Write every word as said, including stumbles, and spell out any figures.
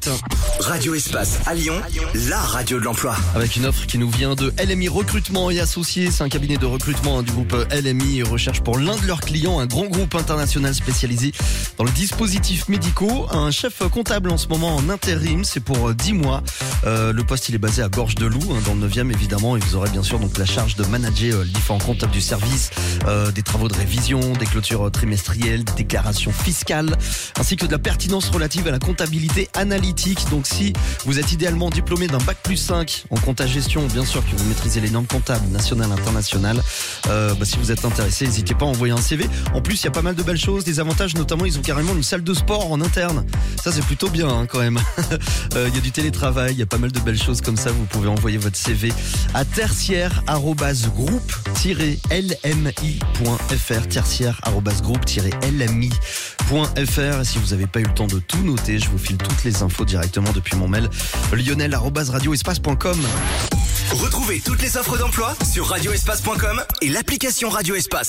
Radio Espace à Lyon, la radio de l'emploi. Avec une offre qui nous vient de L M I Recrutement et Associés. C'est un cabinet de recrutement hein, du groupe L M I. Ils recherchent pour l'un de leurs clients un grand groupe international spécialisé dans le dispositif médicaux. Un chef comptable en ce moment en intérim, c'est pour dix mois. Euh, le poste il est basé à Gorge-de-Loup, hein, dans le neuvième évidemment. Et vous aurez bien sûr donc la charge de manager euh, les différents comptables du service, euh, des travaux de révision, des clôtures trimestrielles, des déclarations fiscales, ainsi que de la pertinence relative à la comptabilité analytique. Donc si vous êtes idéalement diplômé d'un bac plus cinq en compta gestion, bien sûr que vous maîtrisez les normes comptables nationales, internationales, euh, bah, si vous êtes intéressé, n'hésitez pas à envoyer un C V. En plus, il y a pas mal de belles choses, des avantages, notamment ils ont carrément une salle de sport en interne. Ça c'est plutôt bien hein, quand même. euh, il y a du télétravail, il y a pas mal de belles choses comme ça. Vous pouvez envoyer votre C V à tertiaire arobase groupe tiret l m i point f r, tertiaire arobase groupe tiret l m i point f r. Et si vous n'avez pas eu le temps de tout noter, je vous file toutes les infos directement depuis mon mail lionel arobase radioespace point com. Retrouvez toutes les offres d'emploi sur radioespace point com et l'application Radio Espace.